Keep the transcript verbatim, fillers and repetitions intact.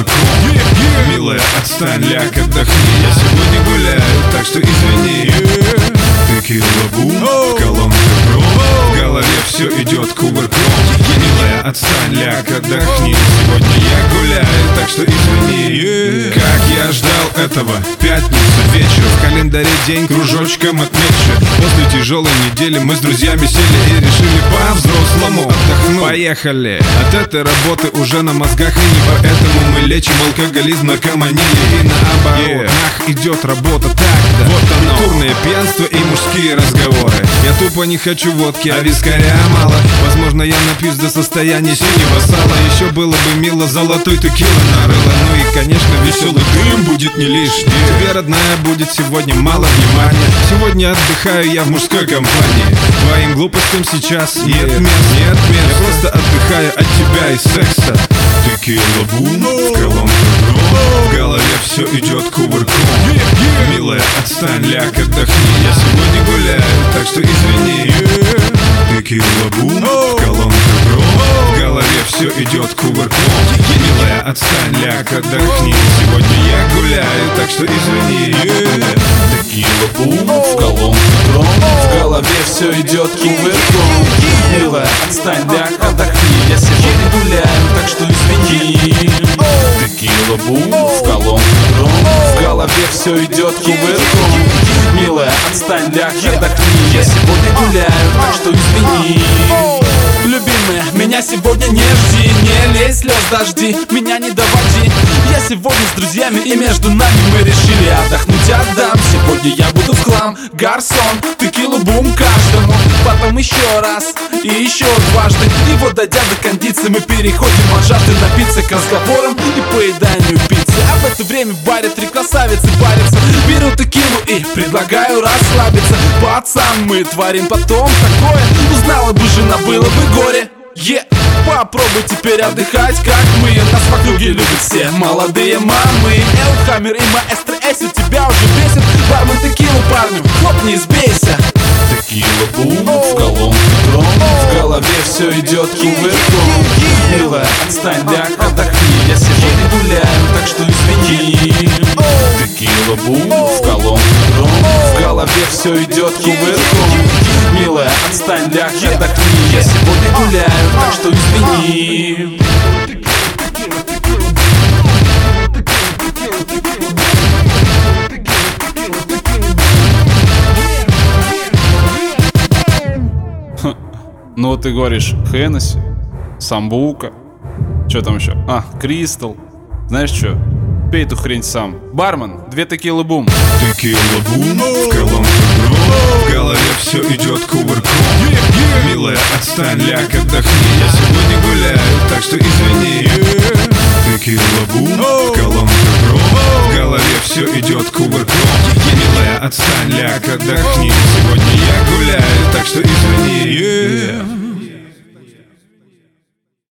кувырком. Милая, отстань, ляг, отдохни. Я сегодня гуляю, так что извини. Текила-бум, в колонке бром, в голове все идет кувырком. Милая, отстань, ляг, отдохни. Сегодня я гуляю, так что извини. Как я ждал этого, пятница вечер, в календаре день кружочком отмечу. После тяжелой недели мы с друзьями сели и решили по-взрослому отдохнуть. Поехали! От этой работы уже на мозгах и не поэтому мы лечим алкоголизм, наркоманию и наоборот. Нах, идет работа так-то. Вот оно, культурное пьянство и мужские разговоры. Я тупо не хочу водки, а вискаря мало. Возможно, я напьюсь до состояния синего сала. Еще было бы мило золотой текила нарыла. Ну и, конечно, веселый дым будет не лишний. Тебе, родная, будет сегодня мало внимания. Сегодня отдыхаю я в мужской компании. Твоим глупостям сейчас нет мест, нет мест. Я просто отдыхаю от тебя и секса. Текила-бум, в колонке бром, в голове все идет кувырком. Милая, отстань, ляг, отдохни. Я сегодня гуляю, так что извини. Текила-бум, в колонке бром, в голове все идет кувырком. Милая, отстань, ляг, отдохни. Сегодня я гуляю, так что извини. Текила-бум, в колонке бром, в голове все идет кувырком. Милая, отстань, ляг, отдохни. Я сегодня гуляю, так что извини. Текила-бум, в колонке бром, в голове все идет кувырком. Милая, отстань, ляг, отдохни. Я сегодня гуляю, так что извини. Любимая, меня сегодня не жди, не лезь, слез дожди, меня не доводи. Я сегодня с друзьями и между нами мы решили отдохнуть, отдам. Сегодня я буду в хлам, гарсон, текилу-бум каждому. Потом еще раз и еще дважды. И вот дойдя до кондиции мы переходим от жажды напиться к разговорам и поеданию пиццы. А в это время в баре три красавицы парятся. Беру текилу и предлагаю расслабиться. Пацан, мы творим потом такое. Узнала бы жена, было бы горе. Е, yeah. Попробуй теперь отдыхать, как мы. Нас в округе любят все молодые мамы. Эл, Хаммер и маэстро Эсси тебя уже бесит. Бармен текилу парню, хлоп, не сбейся. Текила-бум, в колонке бром, в голове все идет кувырком. Милая, отстань, ляг, отдохни. Я сегодня гуляю, так что извини. Текила-бум, в колонке бром, в голове все идет кувырком. Милая, отстань, ляг, отдохни. Я сегодня гуляю, так что извини. Ну вот ты говоришь Хеннесси, Самбука, что там еще? А, Кристал. Знаешь что? Пей эту хрень сам. Бармен, две текилы-бум. Текила-бум, в колонке бром, в голове все идет кувырком. Милая, отстань, ляг, отдохни. Я сегодня гуляю, так что извини. Текила-бум, в колонке бром, в голове все идет кувырком. Милая, отстань, ляг, отдохни. Сегодня я гуляю, так что извини.